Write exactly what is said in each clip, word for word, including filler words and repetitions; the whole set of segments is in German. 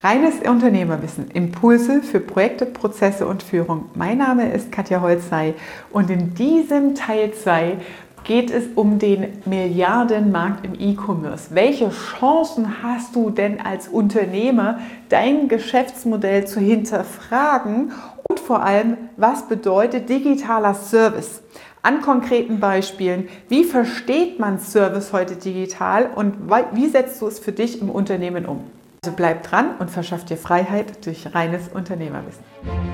Reines Unternehmerwissen, Impulse für Projekte, Prozesse und Führung. Mein Name ist Katja Holzei und in diesem Teil zwei geht es um den Milliardenmarkt im E-Commerce. Welche Chancen hast du denn als Unternehmer, dein Geschäftsmodell zu hinterfragen und vor allem, was bedeutet digitaler Service? An konkreten Beispielen, wie versteht man Service heute digital und wie setzt du es für dich im Unternehmen um? Also bleib dran und verschaff dir Freiheit durch reines Unternehmerwissen.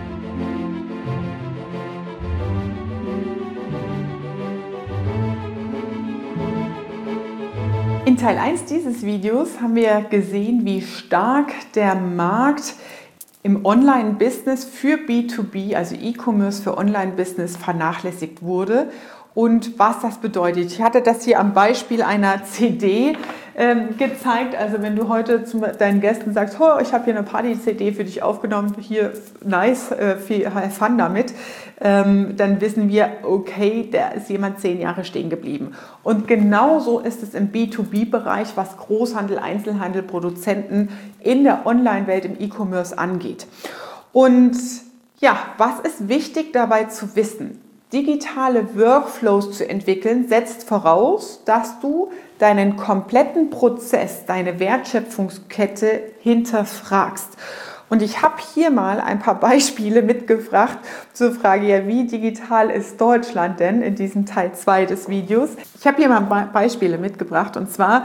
In Teil eins dieses Videos haben wir gesehen, wie stark der Markt im Online-Business für B zwei B, also E-Commerce für Online-Business, vernachlässigt wurde und was das bedeutet. Ich hatte das hier am Beispiel einer C D ähm, gezeigt. Also wenn du heute zu deinen Gästen sagst, oh, ich habe hier eine Party-C D für dich aufgenommen, hier nice, äh, viel Fun damit, ähm, dann wissen wir, okay, da ist jemand zehn Jahre stehen geblieben. Und genauso ist es im B zwei B-Bereich, was Großhandel, Einzelhandel, Produzenten in der Online-Welt im E-Commerce angeht. Und ja, was ist wichtig dabei zu wissen? Digitale Workflows zu entwickeln, setzt voraus, dass du deinen kompletten Prozess, deine Wertschöpfungskette hinterfragst. Und ich habe hier mal ein paar Beispiele mitgebracht zur Frage, ja, wie digital ist Deutschland denn in diesem Teil zwei des Videos. Ich habe hier mal Beispiele mitgebracht und zwar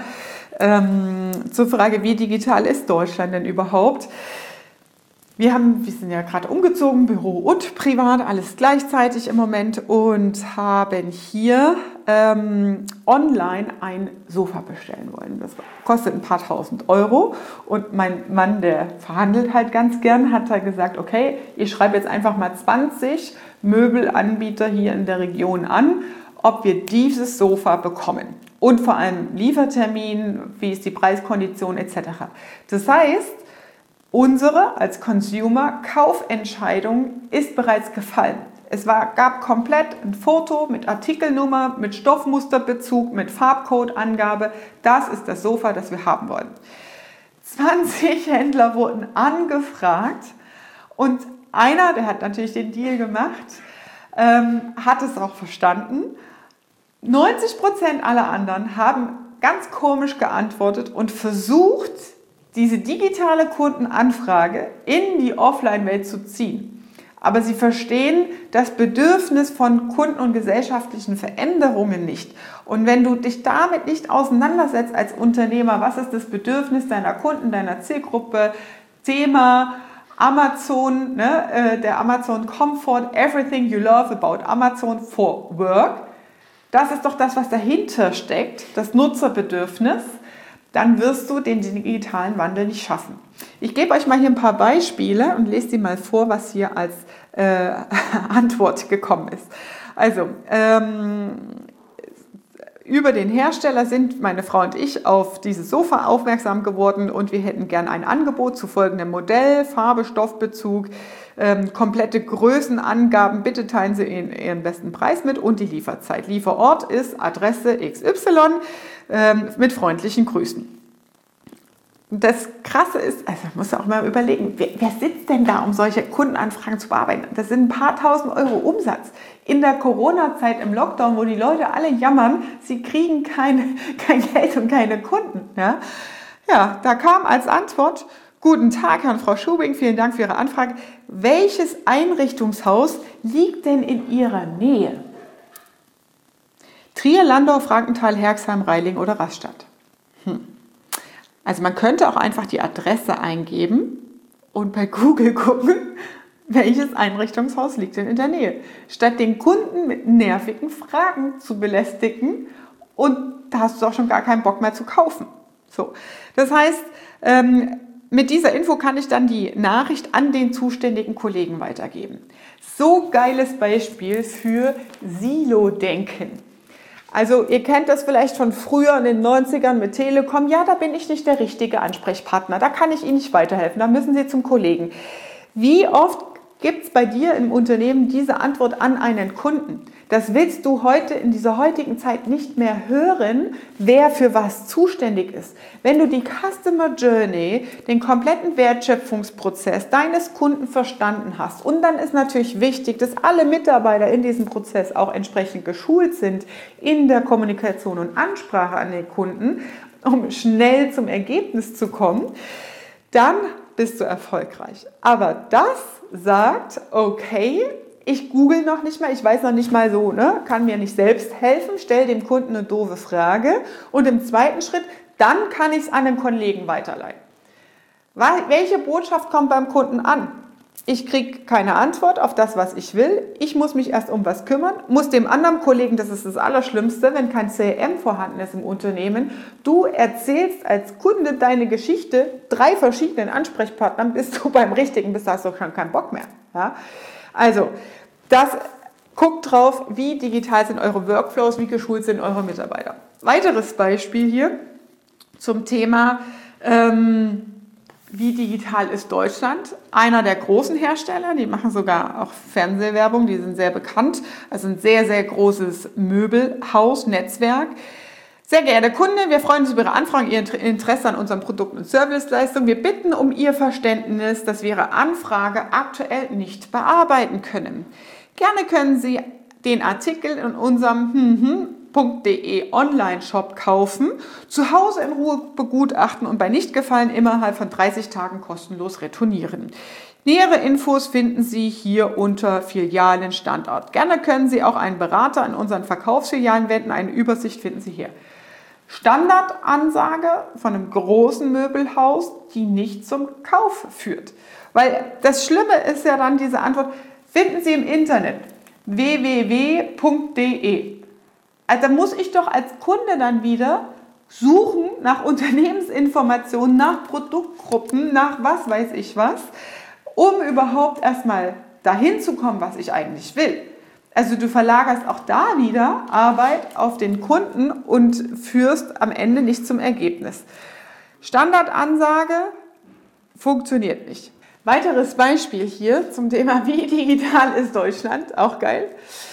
ähm, zur Frage, wie digital ist Deutschland denn überhaupt? Wir, haben, wir sind ja gerade umgezogen, Büro und privat, alles gleichzeitig im Moment und haben hier ähm, online ein Sofa bestellen wollen. Das kostet ein paar tausend Euro und mein Mann, der verhandelt halt ganz gern, hat da gesagt, okay, ich schreibe jetzt einfach mal zwanzig Möbelanbieter hier in der Region an, ob wir dieses Sofa bekommen. Und vor allem Liefertermin, wie ist die Preiskondition et cetera. Das heißt, unsere als Consumer Kaufentscheidung ist bereits gefallen. Es war, gab komplett ein Foto mit Artikelnummer, mit Stoffmusterbezug, mit Farbcodeangabe. Das ist das Sofa, das wir haben wollen. zwanzig Händler wurden angefragt und einer, der hat natürlich den Deal gemacht, ähm, hat es auch verstanden. neunzig Prozent aller anderen haben ganz komisch geantwortet und versucht, diese digitale Kundenanfrage in die Offline-Welt zu ziehen. Aber sie verstehen das Bedürfnis von Kunden und gesellschaftlichen Veränderungen nicht. Und wenn du dich damit nicht auseinandersetzt als Unternehmer, was ist das Bedürfnis deiner Kunden, deiner Zielgruppe, Thema Amazon, ne, der Amazon Comfort, everything you love about Amazon for work, das ist doch das, was dahinter steckt, das Nutzerbedürfnis, dann wirst du den digitalen Wandel nicht schaffen. Ich gebe euch mal hier ein paar Beispiele und lese die mal vor, was hier als äh, Antwort gekommen ist. Also, ähm, über den Hersteller sind meine Frau und ich auf dieses Sofa aufmerksam geworden und wir hätten gern ein Angebot zu folgendem Modell, Farbe, Stoffbezug, ähm, komplette Größenangaben, bitte teilen Sie Ihren, Ihren besten Preis mit und die Lieferzeit. Lieferort ist Adresse X Y ähm, mit freundlichen Grüßen. Das Krasse ist, also man muss ja auch mal überlegen, wer, wer sitzt denn da, um solche Kundenanfragen zu bearbeiten? Das sind ein paar tausend Euro Umsatz. In der Corona-Zeit im Lockdown, wo die Leute alle jammern, sie kriegen kein, kein Geld und keine Kunden. Ja? Ja, da kam als Antwort, guten Tag, Herr und Frau Schubing, vielen Dank für Ihre Anfrage. Welches Einrichtungshaus liegt denn in Ihrer Nähe? Trier, Landau, Frankenthal, Herxheim, Reiling oder Rastatt? Hm. Also man könnte auch einfach die Adresse eingeben und bei Google gucken, welches Einrichtungshaus liegt denn in der Nähe. Statt den Kunden mit nervigen Fragen zu belästigen und da hast du auch schon gar keinen Bock mehr zu kaufen. So. Das heißt, ähm, mit dieser Info kann ich dann die Nachricht an den zuständigen Kollegen weitergeben. So geiles Beispiel für Silo-Denken. Also ihr kennt das vielleicht von früher in den neunzigern mit Telekom. Ja, da bin ich nicht der richtige Ansprechpartner. Da kann ich Ihnen nicht weiterhelfen. Da müssen Sie zum Kollegen. Wie oft Gibt es bei dir im Unternehmen diese Antwort an einen Kunden? Das willst du heute in dieser heutigen Zeit nicht mehr hören, wer für was zuständig ist. Wenn du die Customer Journey, den kompletten Wertschöpfungsprozess deines Kunden verstanden hast, und dann ist natürlich wichtig, dass alle Mitarbeiter in diesem Prozess auch entsprechend geschult sind in der Kommunikation und Ansprache an den Kunden, um schnell zum Ergebnis zu kommen, dann bist du erfolgreich. Aber das sagt, okay, ich google noch nicht mal, ich weiß noch nicht mal so, ne, kann mir nicht selbst helfen, stell dem Kunden eine doofe Frage und im zweiten Schritt, dann kann ich es an den Kollegen weiterleiten. Welche Botschaft kommt beim Kunden an? Ich kriege keine Antwort auf das, was ich will. Ich muss mich erst um was kümmern, muss dem anderen Kollegen, das ist das Allerschlimmste, wenn kein C R M vorhanden ist im Unternehmen, du erzählst als Kunde deine Geschichte drei verschiedenen Ansprechpartnern, bis du beim richtigen bist, hast du schon keinen Bock mehr. Ja? Also, das, guckt drauf, wie digital sind eure Workflows, wie geschult sind eure Mitarbeiter. Weiteres Beispiel hier zum Thema, ähm, wie digital ist Deutschland? Einer der großen Hersteller, die machen sogar auch Fernsehwerbung, die sind sehr bekannt, also ein sehr, sehr großes Möbelhaus, Netzwerk. Sehr geehrter Kunde, wir freuen uns über Ihre Anfrage, Ihr Interesse an unseren Produkten und Serviceleistungen. Wir bitten um Ihr Verständnis, dass wir Ihre Anfrage aktuell nicht bearbeiten können. Gerne können Sie den Artikel in unserem hm, hm, .de Online-Shop kaufen, zu Hause in Ruhe begutachten und bei Nichtgefallen innerhalb von dreißig Tagen kostenlos retournieren. Nähere Infos finden Sie hier unter Filialen Standort. Gerne können Sie auch einen Berater an unseren Verkaufsfilialen wenden. Eine Übersicht finden Sie hier. Standardansage von einem großen Möbelhaus, die nicht zum Kauf führt. Weil das Schlimme ist ja dann diese Antwort, finden Sie im Internet w w w punkt d e. Also da muss ich doch als Kunde dann wieder suchen nach Unternehmensinformationen, nach Produktgruppen, nach was weiß ich was, um überhaupt erstmal dahin zu kommen, was ich eigentlich will. Also du verlagerst auch da wieder Arbeit auf den Kunden und führst am Ende nicht zum Ergebnis. Standardansage funktioniert nicht. Weiteres Beispiel hier zum Thema, wie digital ist Deutschland, auch geil.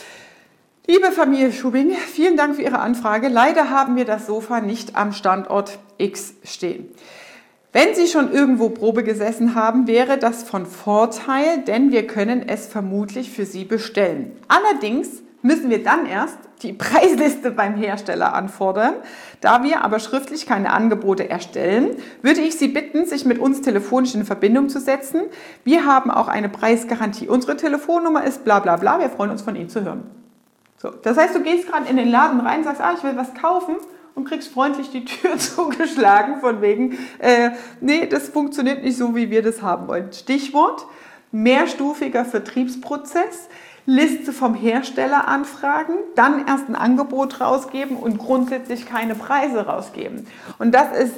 Liebe Familie Schubing, vielen Dank für Ihre Anfrage. Leider haben wir das Sofa nicht am Standort X stehen. Wenn Sie schon irgendwo Probe gesessen haben, wäre das von Vorteil, denn wir können es vermutlich für Sie bestellen. Allerdings müssen wir dann erst die Preisliste beim Hersteller anfordern. Da wir aber schriftlich keine Angebote erstellen, würde ich Sie bitten, sich mit uns telefonisch in Verbindung zu setzen. Wir haben auch eine Preisgarantie. Unsere Telefonnummer ist bla bla bla. Wir freuen uns, von Ihnen zu hören. So, das heißt, du gehst gerade in den Laden rein, sagst, ah, ich will was kaufen, und kriegst freundlich die Tür zugeschlagen von wegen, äh, nee, das funktioniert nicht so, wie wir das haben wollen. Stichwort, mehrstufiger Vertriebsprozess, Liste vom Hersteller anfragen, dann erst ein Angebot rausgeben und grundsätzlich keine Preise rausgeben. Und das ist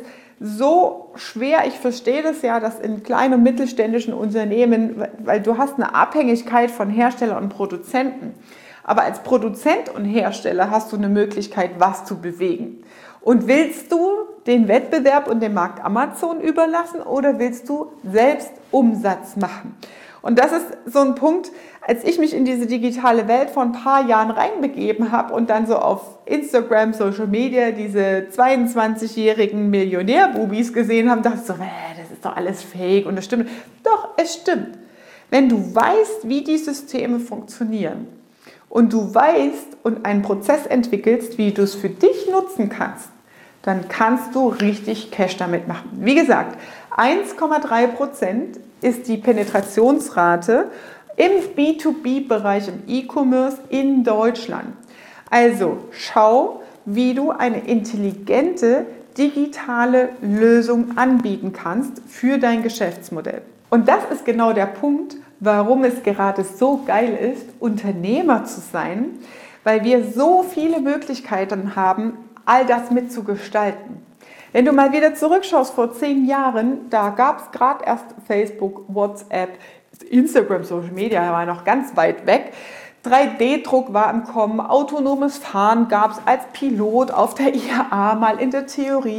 so schwer, ich verstehe das ja, dass in kleinen und mittelständischen Unternehmen, weil du hast eine Abhängigkeit von Hersteller und Produzenten. Aber als Produzent und Hersteller hast du eine Möglichkeit, was zu bewegen. Und willst du den Wettbewerb und den Markt Amazon überlassen oder willst du selbst Umsatz machen? Und das ist so ein Punkt, als ich mich in diese digitale Welt vor ein paar Jahren reinbegeben habe und dann so auf Instagram, Social Media diese zweiundzwanzigjährigen Millionärbubis gesehen habe, dachte ich so, das ist doch alles fake und das stimmt. Doch, es stimmt. Wenn du weißt, wie die Systeme funktionieren, und du weißt und einen Prozess entwickelst, wie du es für dich nutzen kannst, dann kannst du richtig Cash damit machen. Wie gesagt, eins Komma drei Prozent ist die Penetrationsrate im B zwei B-Bereich, im E-Commerce in Deutschland. Also schau, wie du eine intelligente digitale Lösung anbieten kannst für dein Geschäftsmodell. Und das ist genau der Punkt, warum es gerade so geil ist, Unternehmer zu sein, weil wir so viele Möglichkeiten haben, all das mitzugestalten. Wenn du mal wieder zurückschaust vor zehn Jahren, da gab es gerade erst Facebook, WhatsApp, Instagram, Social Media war noch ganz weit weg. drei D Druck war im Kommen, autonomes Fahren gab es als Pilot auf der I A A mal in der Theorie.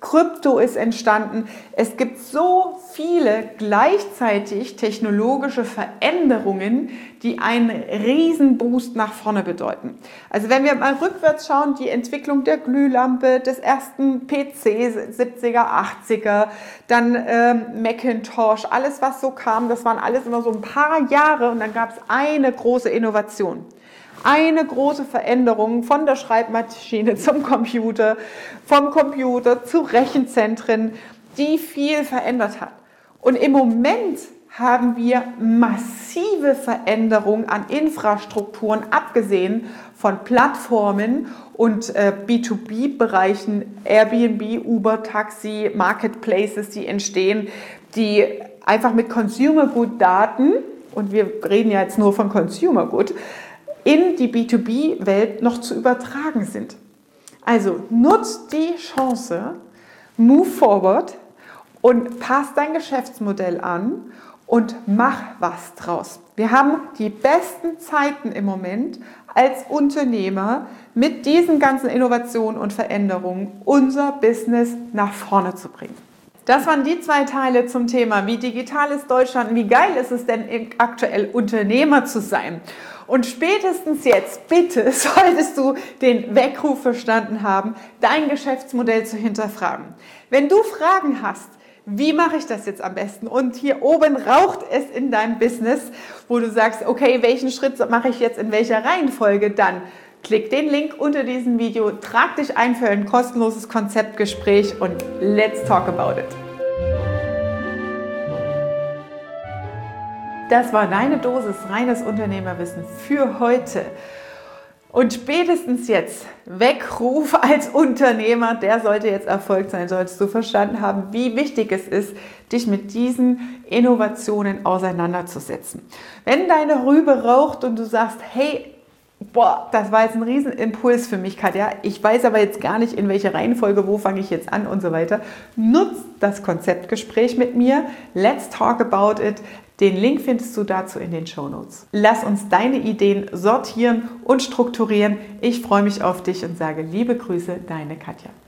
Krypto ist entstanden. Es gibt so viele gleichzeitig technologische Veränderungen, die einen riesen Boost nach vorne bedeuten. Also wenn wir mal rückwärts schauen, die Entwicklung der Glühlampe, des ersten P C, siebziger, achtziger, dann ähm, Macintosh, alles was so kam, das waren alles immer so ein paar Jahre und dann gab es eine große Innovation. Eine große Veränderung von der Schreibmaschine zum Computer, vom Computer zu Rechenzentren, die viel verändert hat. Und im Moment haben wir massive Veränderungen an Infrastrukturen, abgesehen von Plattformen und äh, B zwei B-Bereichen, Airbnb, Uber, Taxi, Marketplaces, die entstehen, die einfach mit Consumer Good Daten, und wir reden ja jetzt nur von Consumer Good, in die B zwei B-Welt noch zu übertragen sind. Also nutzt die Chance, move forward und passt dein Geschäftsmodell an und mach was draus. Wir haben die besten Zeiten im Moment als Unternehmer mit diesen ganzen Innovationen und Veränderungen unser Business nach vorne zu bringen. Das waren die zwei Teile zum Thema, wie digital ist Deutschland und wie geil ist es denn aktuell Unternehmer zu sein. Und spätestens jetzt, bitte, solltest du den Weckruf verstanden haben, dein Geschäftsmodell zu hinterfragen. Wenn du Fragen hast, wie mache ich das jetzt am besten? Und hier oben raucht es in deinem Business, wo du sagst, okay, welchen Schritt mache ich jetzt in welcher Reihenfolge? Dann klick den Link unter diesem Video, trag dich ein für ein kostenloses Konzeptgespräch und let's talk about it. Das war deine Dosis reines Unternehmerwissen für heute. Und spätestens jetzt, Weckruf als Unternehmer, der sollte jetzt erfolgt sein, solltest du verstanden haben, wie wichtig es ist, dich mit diesen Innovationen auseinanderzusetzen. Wenn deine Rübe raucht und du sagst, hey, boah, das war jetzt ein Riesenimpuls für mich, Katja, ich weiß aber jetzt gar nicht, in welche Reihenfolge, wo fange ich jetzt an und so weiter, nutzt das Konzeptgespräch mit mir, let's talk about it. Den Link findest du dazu in den Shownotes. Lass uns deine Ideen sortieren und strukturieren. Ich freue mich auf dich und sage liebe Grüße, deine Katja.